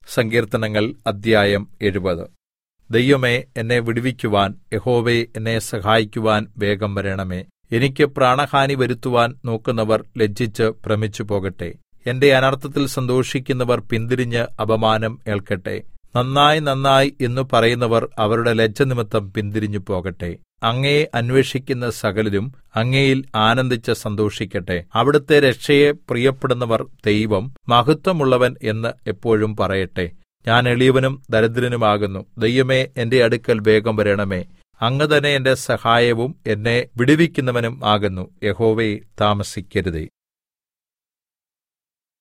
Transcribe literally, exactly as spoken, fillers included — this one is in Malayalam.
സങ്കീർത്തനങ്ങൾ അദ്ധ്യായം എഴുപത്. ദൈവമേ, എന്നെ വിടുവിക്കുവാൻ, യഹോവേ, എന്നെ സഹായിക്കുവാൻ വേഗം വരണമേ. എനിക്ക് പ്രാണഹാനി വരുത്തുവാൻ നോക്കുന്നവർ ലജ്ജിച്ച് ഭ്രമിച്ചു പോകട്ടെ. എന്റെ അനർത്ഥത്തിൽ സന്തോഷിക്കുന്നവർ പിന്തിരിഞ്ഞ് അപമാനം ഏൽക്കട്ടെ. നന്നായി നന്നായി എന്നു പറയുന്നവർ അവരുടെ ലജ്ജ നിമിത്തം പിന്തിരിഞ്ഞു പോകട്ടെ. അങ്ങയെ അന്വേഷിക്കുന്ന സകലരും അങ്ങയിൽ ആനന്ദിച്ച് സന്തോഷിക്കട്ടെ. അവിടുത്തെ രക്ഷയെ പ്രിയപ്പെടുന്നവർ ദൈവം മഹത്വമുള്ളവൻ എന്ന് എപ്പോഴും പറയട്ടെ. ഞാൻ എളിയവനും ദരിദ്രനുമാകുന്നു. ദൈവമേ, എന്റെ അടുക്കൽ വേഗം വരണമേ. അങ്ങ് തന്നെ എന്റെ സഹായവും എന്നെ വിടുവിക്കുന്നവനും ആകുന്നു. യഹോവേ, താമസിക്കരുതേ.